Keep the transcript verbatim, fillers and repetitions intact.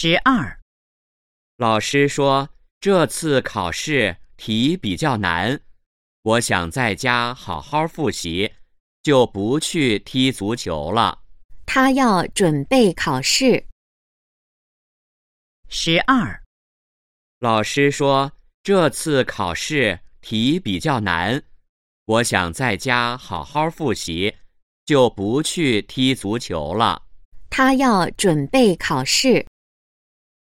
十二， 老师说这次考试题比较难，我想在家好好复习，就不去踢足球了。 他要准备考试。 十二， 老师说这次考试题比较难，我想在家好好复习，就不去踢足球了。 他要准备考试。